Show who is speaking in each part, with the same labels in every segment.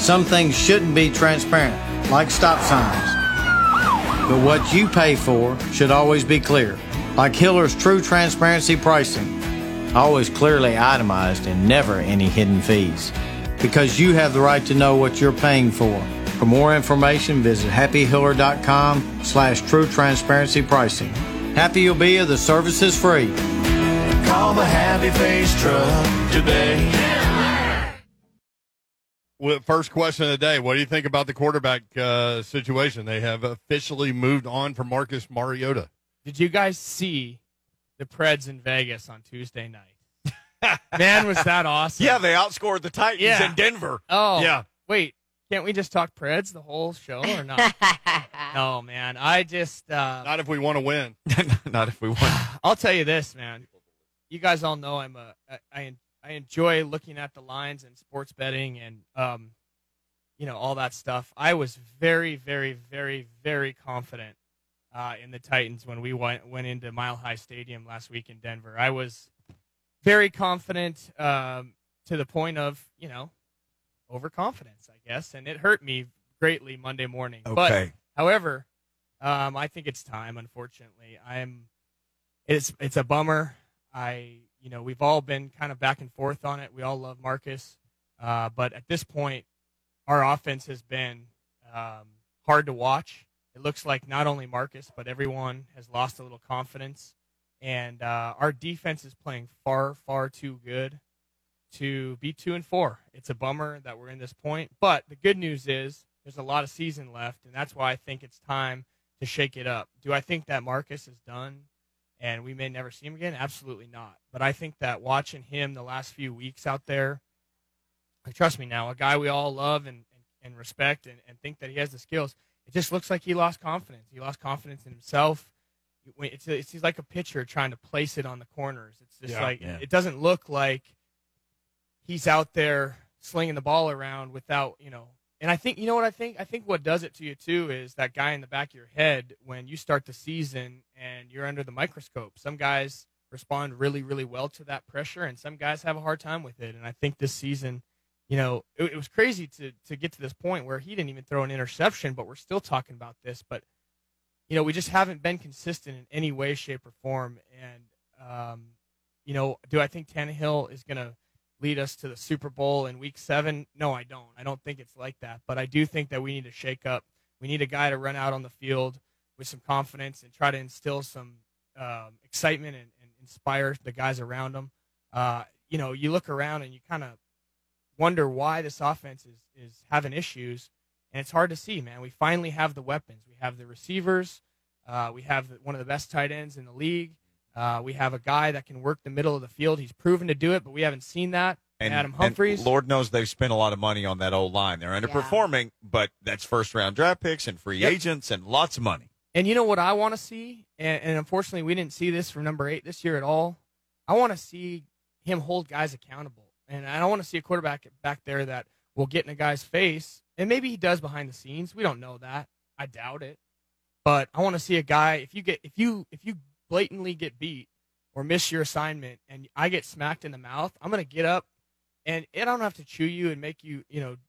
Speaker 1: some things shouldn't be transparent, like stop signs. But what you pay for should always be clear, like Hiller's true transparency pricing. Always clearly itemized and never any hidden fees. Because you have the right to know what you're paying for. For more information, visit happyhiller.com/true transparency pricing. Happy you'll be, the service is free.
Speaker 2: Call the Happy Face Truck today.
Speaker 3: Well, first question of the day, what do you think about the quarterback situation? They have officially moved on from Marcus Mariota.
Speaker 4: Did you guys see the Preds in Vegas on Tuesday night? Man, was that awesome.
Speaker 5: Yeah, they outscored the Titans in Denver.
Speaker 4: Oh,
Speaker 3: yeah.
Speaker 4: Wait, can't we just talk Preds the whole show or not? No, man. I just
Speaker 3: Not if we want to win.
Speaker 5: Not if we want.
Speaker 4: I'll tell you this, man. You guys all know I enjoy looking at the lines and sports betting and all that stuff. I was very, very, very, very confident in the Titans when we went into Mile High Stadium last week in Denver. I was very confident to the point of, overconfidence, I guess, and it hurt me greatly Monday morning.
Speaker 5: Okay.
Speaker 4: But, however, I think it's time, unfortunately. It's a bummer. We've all been kind of back and forth on it. We all love Marcus. But at this point, our offense has been hard to watch. It looks like not only Marcus, but everyone has lost a little confidence. And our defense is playing far, far too good to be 2-4. It's a bummer that we're in this point. But the good news is there's a lot of season left, and that's why I think it's time to shake it up. Do I think that Marcus is done and we may never see him again? Absolutely not. But I think that watching him the last few weeks out there, trust me now, a guy we all love and respect and think that he has the skills, it just looks like he lost confidence. He lost confidence in himself. It's like a pitcher trying to place it on the corners. It's just it doesn't look like he's out there slinging the ball around without, And I think, you know what I think? I think what does it to you, too, is that guy in the back of your head when you start the season and you're under the microscope. Some guys respond really, really well to that pressure, and some guys have a hard time with it. And I think this season, it was crazy to get to this point where he didn't even throw an interception, but we're still talking about this. But, we just haven't been consistent in any way, shape, or form. And, do I think Tannehill is going to lead us to the Super Bowl in Week 7? No, I don't. I don't think it's like that. But I do think that we need to shake up. We need a guy to run out on the field with some confidence and try to instill some excitement and inspire the guys around him. You look around and you kind of wonder why this offense is having issues, and it's hard to see, man. We finally have the weapons. We have the receivers. We have one of the best tight ends in the league. We have a guy that can work the middle of the field. He's proven to do it, but we haven't seen that. And Adam Humphries.
Speaker 5: And Lord knows they've spent a lot of money on that O-line. They're underperforming, but that's first-round draft picks and free agents and lots of money.
Speaker 4: And you know what I want to see? And unfortunately, we didn't see this from number 8 this year at all. I want to see him hold guys accountable. And I don't want to see a quarterback back there that will get in a guy's face. And maybe he does behind the scenes. We don't know that. I doubt it. But I want to see a guy, if you blatantly get beat or miss your assignment and I get smacked in the mouth, I'm going to get up and I don't have to chew you and make you,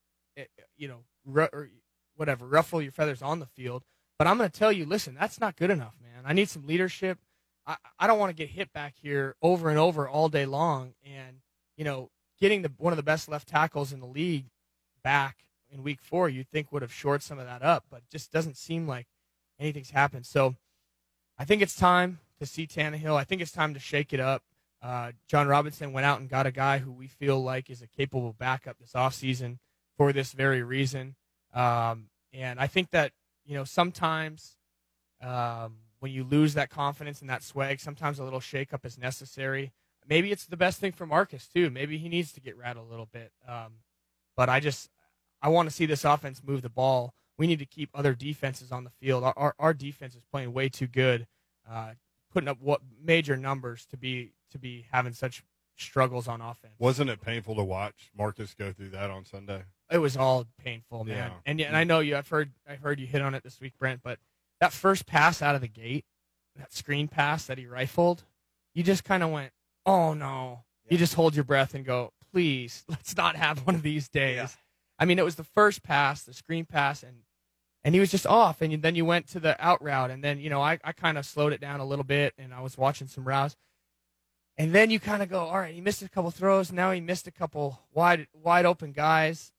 Speaker 4: ruffle your feathers on the field. But I'm going to tell you, listen, that's not good enough, man. I need some leadership. I don't want to get hit back here over and over all day long. And, getting one of the best left tackles in the league back in Week 4, you'd think would have shored some of that up, but it just doesn't seem like anything's happened. So I think it's time to see Tannehill. I think it's time to shake it up. John Robinson went out and got a guy who we feel like is a capable backup this offseason for this very reason. And I think that, sometimes when you lose that confidence and that swag, sometimes a little shakeup is necessary. Maybe it's the best thing for Marcus, too. Maybe he needs to get rattled a little bit. But I want to see this offense move the ball. We need to keep other defenses on the field. Our defense is playing way too good, putting up major numbers to be having such struggles on offense.
Speaker 3: Wasn't it painful to watch Marcus go through that on Sunday?
Speaker 4: It was all painful, man. Yeah. And I know you. I've heard you hit on it this week, Brent. But that first pass out of the gate, that screen pass that he rifled, you just kind of went, "Oh no!" Yeah. You just hold your breath and go, "Please, let's not have one of these days." I mean, it was the first pass, the screen pass, and he was just off. And then you went to the out route, and then, I kind of slowed it down a little bit, and I was watching some routes. And then you kind of go, all right, he missed a couple throws. Now he missed a couple wide open guys.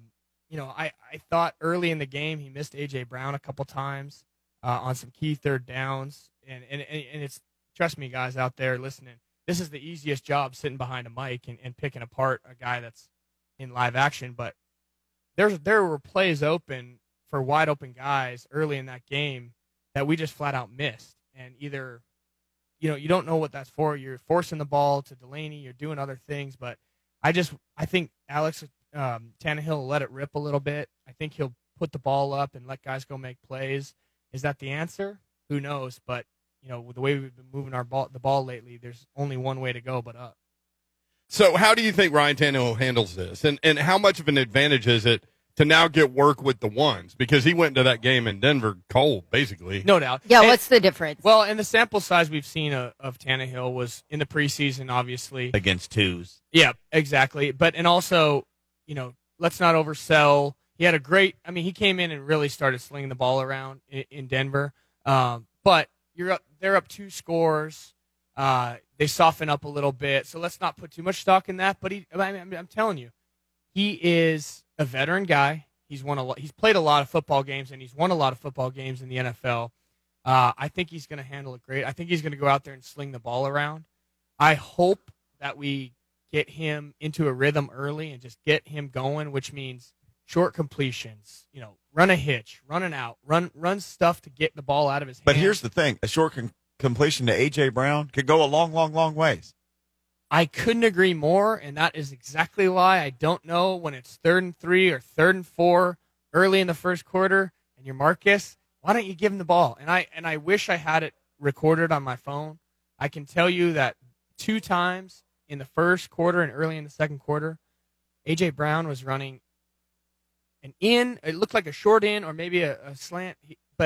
Speaker 4: I thought early in the game he missed A.J. Brown a couple times on some key third downs. And it's, trust me, guys out there listening, this is the easiest job, sitting behind a mic and picking apart a guy that's in live action. But there were plays open for wide open guys early in that game that we just flat out missed. And either, you don't know what that's for. You're forcing the ball to Delaney. You're doing other things. But I think Alex Tannehill will let it rip a little bit. I think he'll put the ball up and let guys go make plays. Is that the answer? Who knows? But, with the way we've been moving the ball lately, there's only one way to go but up.
Speaker 3: So how do you think Ryan Tannehill handles this? And how much of an advantage is it to now get work with the ones? Because he went into that game in Denver cold, basically.
Speaker 4: No doubt.
Speaker 6: Yeah, what's the difference?
Speaker 4: Well, and the sample size we've seen of Tannehill was in the preseason, obviously.
Speaker 5: Against twos.
Speaker 4: Yeah, exactly. And also, let's not oversell. He had he came in and really started slinging the ball around in Denver. But they're up 2 scores. They soften up a little bit. So let's not put too much stock in that. But I'm telling you, he is a veteran guy. He's played a lot of football games, and he's won a lot of football games in the NFL. I think he's going to handle it great. I think he's going to go out there and sling the ball around. I hope that we get him into a rhythm early and just get him going, which means short completions, run a hitch, run an out, run stuff to get the ball out of his hands.
Speaker 5: But here's the thing. A short completion to A.J. Brown could go a long, long, long ways.
Speaker 4: I couldn't agree more, and that is exactly why I don't know when it's 3rd and 3 or 3rd and 4 early in the first quarter, and you're Marcus, why don't you give him the ball? And I wish I had it recorded on my phone. I can tell you that 2 times in the first quarter and early in the second quarter, A.J. Brown was running an in. It looked like a short in or maybe a slant,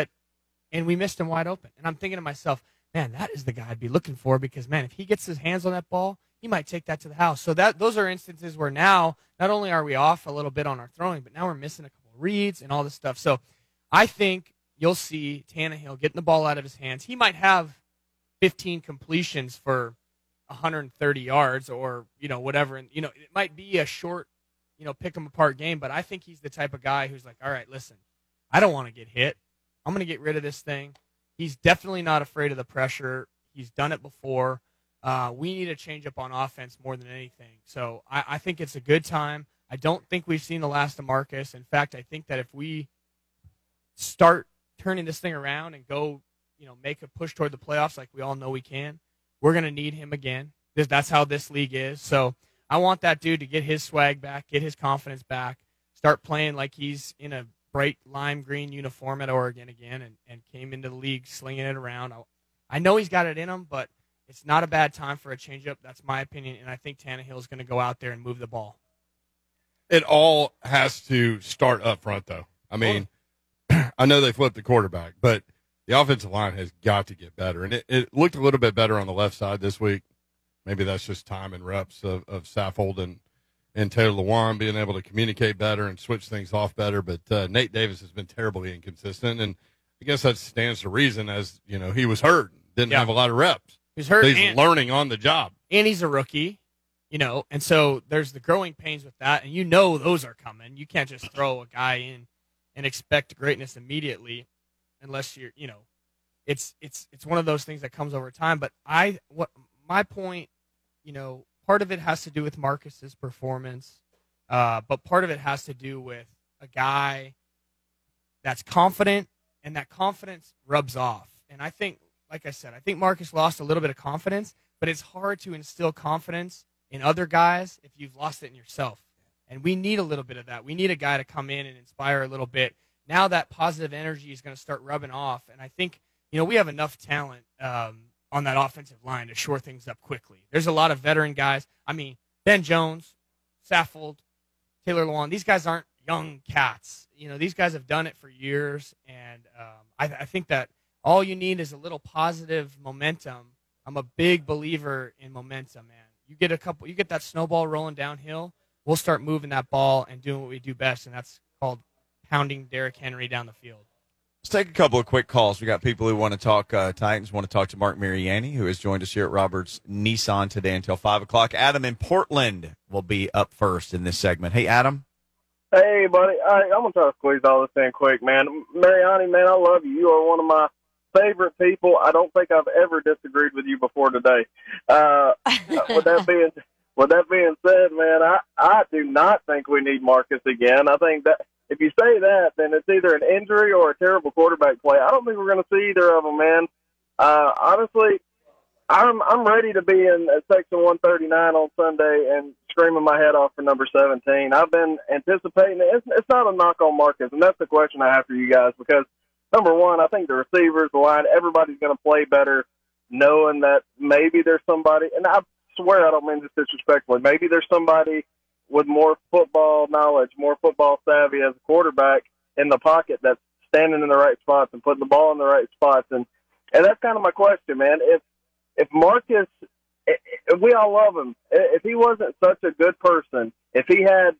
Speaker 4: and we missed him wide open. And I'm thinking to myself, man, that is the guy I'd be looking for because, man, if he gets his hands on that ball, he might take that to the house. So those are instances where now not only are we off a little bit on our throwing, but now we're missing a couple of reads and all this stuff. So I think you'll see Tannehill getting the ball out of his hands. He might have 15 completions for 130 yards or, whatever. And, it might be a short, pick him apart game, but I think he's the type of guy who's like, all right, listen, I don't want to get hit. I'm going to get rid of this thing. He's definitely not afraid of the pressure. He's done it before. We need a change up on offense more than anything. So I think it's a good time. I don't think we've seen the last of Marcus. In fact, I think that if we start turning this thing around and go, make a push toward the playoffs like we all know we can, we're going to need him again. That's how this league is. So I want that dude to get his swag back, get his confidence back, start playing like he's in a bright lime green uniform at Oregon again and came into the league slinging it around. I know he's got it in him, but it's not a bad time for a changeup. That's my opinion, and I think Tannehill is going to go out there and move the ball.
Speaker 3: It all has to start up front, though. I mean, I know they flipped the quarterback, but the offensive line has got to get better. And it looked a little bit better on the left side this week. Maybe that's just time and reps of Saffold and Taylor Lewan being able to communicate better and switch things off better. But Nate Davis has been terribly inconsistent, and I guess that stands to reason as, he was hurt, didn't have a lot of reps.
Speaker 4: He's hurt.
Speaker 3: So he's learning on the job.
Speaker 4: And he's a rookie, and so there's the growing pains with that, and those are coming. You can't just throw a guy in and expect greatness immediately unless you're, it's one of those things that comes over time. But my point, part of it has to do with Marcus's performance, but part of it has to do with a guy that's confident, and that confidence rubs off. And I think, like I said, I think Marcus lost a little bit of confidence, but it's hard to instill confidence in other guys if you've lost it in yourself. And we need a little bit of that. We need a guy to come in and inspire a little bit. Now that positive energy is going to start rubbing off, and I think, we have enough talent on that offensive line to shore things up quickly. There's a lot of veteran guys. I mean, Ben Jones, Saffold, Taylor Lewan, these guys aren't young cats. These guys have done it for years, and I think that all you need is a little positive momentum. I'm a big believer in momentum, man. You get that snowball rolling downhill. we'll start moving that ball and doing what we do best, and that's called pounding Derrick Henry down the field.
Speaker 5: Let's take a couple of quick calls. We got people who want to talk Titans, want to talk to Mark Mariani, who has joined us here at Roberts Nissan today until 5 o'clock. Adam in Portland will be up first in this segment. Hey, Adam.
Speaker 6: Hey, buddy. All right, I'm going to try to squeeze all this in quick, man. Mariani, man, I love you. You are one of my favorite people. I don't think I've ever disagreed with you before today. With that being said, man, I do not think we need Marcus again. I think that if you say that, then it's either an injury or a terrible quarterback play. I don't think we're going to see either of them, man. Honestly, I'm ready to be in section 139 on Sunday and screaming my head off for number 17. I've been anticipating it. It's not a knock on Marcus, and that's the question I have for you guys because, number one, I think the receivers, the line, everybody's going to play better knowing that maybe there's somebody, and I swear I don't mean this disrespectfully, maybe there's somebody with more football knowledge, more football savvy as a quarterback in the pocket that's standing in the right spots and putting the ball in the right spots. And that's kind of my question, man. If Marcus, we all love him, if he wasn't such a good person, if he had,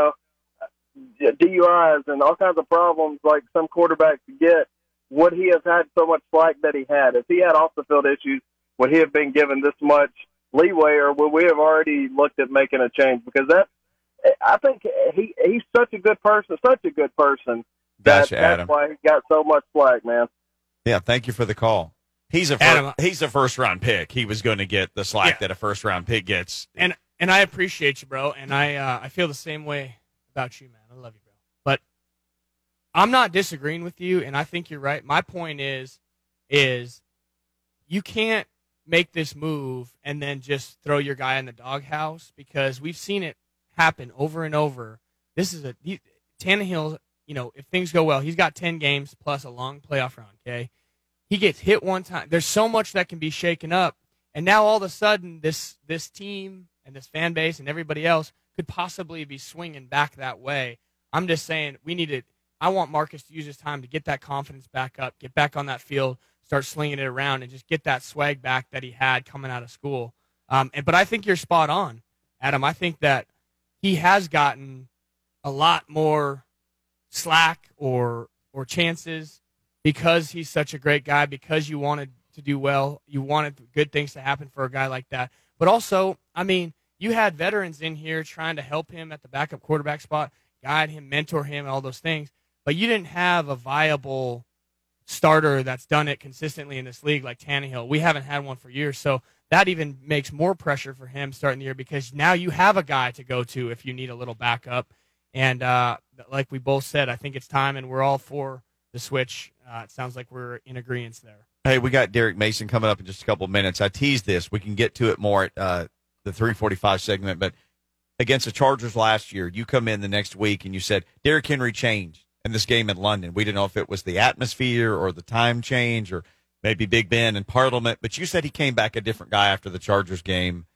Speaker 6: DUIs and all kinds of problems like some quarterbacks get, would he have had so much slack that he had? If he had off-the-field issues, would he have been given this much leeway, or would we have already looked at making a change? Because I think he's such a good person,
Speaker 5: Gotcha,
Speaker 6: that's
Speaker 5: Adam.
Speaker 6: why he got so much slack, man.
Speaker 5: Yeah, thank you for the call. He's a first-round pick. He was going to get the slack that a first-round pick gets.
Speaker 4: And I appreciate you, bro, and I feel the same way about you, man. I love you, bro. But I'm not disagreeing with you, and I think you're right. My point is you can't make this move and then just throw your guy in the doghouse because we've seen it happen over and over. This is Tannehill, if things go well, he's got 10 games plus a long playoff round, okay? He gets hit one time. There's so much that can be shaken up. And now all of a sudden this team and this fan base and everybody else could possibly be swinging back that way. I'm just saying I want Marcus to use his time to get that confidence back up, get back on that field, start slinging it around, and just get that swag back that he had coming out of school. But I think you're spot on, Adam. I think that he has gotten a lot more slack or chances because he's such a great guy, because you wanted to do well, you wanted good things to happen for a guy like that. But also, you had veterans in here trying to help him at the backup quarterback spot, guide him, mentor him, all those things. But you didn't have a viable starter that's done it consistently in this league like Tannehill. We haven't had one for years, so that even makes more pressure for him starting the year because now you have a guy to go to if you need a little backup. And like we both said, I think it's time, and we're all for the switch. It sounds like we're in agreement there.
Speaker 5: Hey, we got Derek Mason coming up in just a couple of minutes. I teased this. We can get to it more at the 3:45 segment, but against the Chargers last year, you come in the next week and you said Derrick Henry changed in this game in London. We didn't know if it was the atmosphere or the time change or maybe Big Ben and Parliament, but you said he came back a different guy after the Chargers game.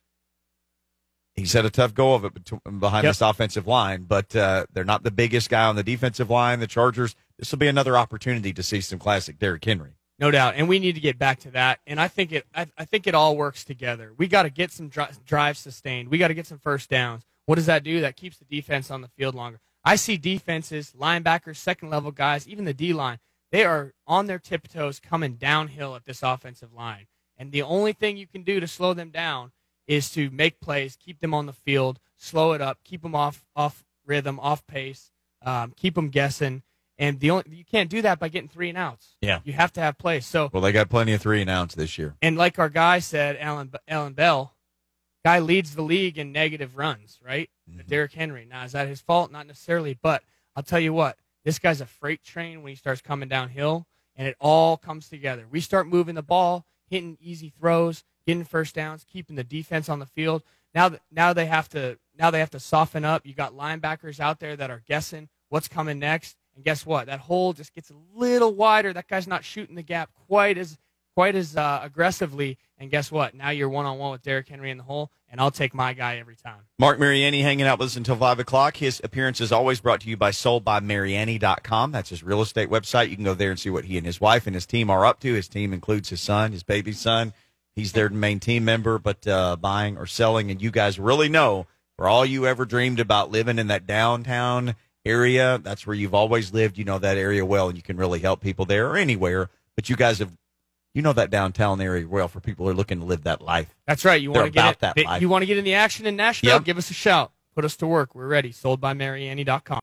Speaker 5: He's had a tough go of it behind this offensive line, but they're not the biggest guy on the defensive line. The Chargers, this will be another opportunity to see some classic Derrick Henry.
Speaker 4: No doubt, and we need to get back to that. And I think it all works together. We got to get some drives sustained. We got to get some first downs. What does that do? That keeps the defense on the field longer. I see defenses, linebackers, second-level guys, even the D-line, they are on their tiptoes coming downhill at this offensive line. And the only thing you can do to slow them down is to make plays, keep them on the field, slow it up, keep them off rhythm, off pace, keep them guessing. And you can't do that by getting 3 and outs.
Speaker 5: Yeah.
Speaker 4: You have to have plays. So
Speaker 5: they got plenty of 3 and outs this year.
Speaker 4: And like our guy said, Alan Bell, guy leads the league in negative runs, right? Mm-hmm. Derrick Henry. Now, is that his fault? Not necessarily, but I'll tell you what, this guy's a freight train when he starts coming downhill, and it all comes together. We start moving the ball, hitting easy throws, getting first downs, keeping the defense on the field. Now they have to soften up. You got linebackers out there that are guessing what's coming next, and guess what? That hole just gets a little wider. That guy's not shooting the gap quite as aggressively. And guess what? Now you're one-on-one with Derrick Henry in the hole, and I'll take my guy every time.
Speaker 5: Mark Mariani hanging out with us until 5 o'clock. His appearance is always brought to you by SoldByMariani.com. That's his real estate website. You can go there and see what he and his wife and his team are up to. His team includes his son, his baby son. He's their main team member, but buying or selling, and you guys really know For all you ever dreamed about living in that downtown area, that's where you've always lived. You know that area well, and you can really help people there or anywhere. But you guys have, you know that downtown area well for people who are looking to live that life.
Speaker 4: That's right. You want to
Speaker 5: about
Speaker 4: get
Speaker 5: that life.
Speaker 4: You want to get in the action in Nashville?
Speaker 5: Yep.
Speaker 4: Give us a shout. Put us to work. We're ready. SoldByMaryAnnie.com.